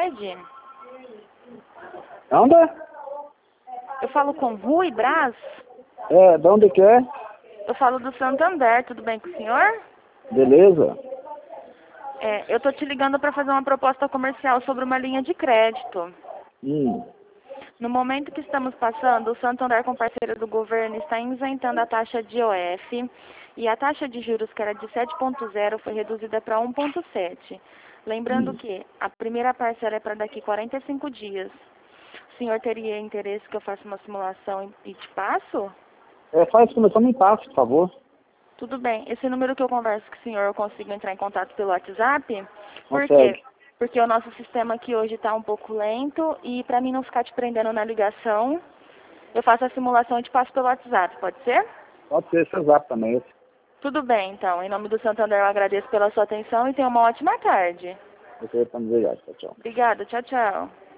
Cred? Onde? Eu falo com Rui Braz? De onde que é? Eu falo do Santander, tudo bem com o senhor? Beleza. Eu tô te ligando para fazer uma proposta comercial sobre uma linha de crédito. No momento que estamos passando, o Santander, com parceiro do governo, está isentando a taxa de IOF e a taxa de juros, que era de 7,0, foi reduzida para 1,7. Lembrando que a primeira parcela é para daqui 45 dias. O senhor teria interesse que eu faça uma simulação e te passo? Faz começando em passo, por favor. Tudo bem. Esse número que eu converso com o senhor, eu consigo entrar em contato pelo WhatsApp? Por Consegue. quê? Porque o nosso sistema aqui hoje está um pouco lento e para mim não ficar te prendendo na ligação, eu faço a simulação e te passo pelo WhatsApp, pode ser? Pode ser esse exato também. Tudo bem, então. Em nome do Santander, eu agradeço pela sua atenção e tenha uma ótima tarde. Você está me ligado. Tchau, tchau. Obrigada. Tchau, tchau.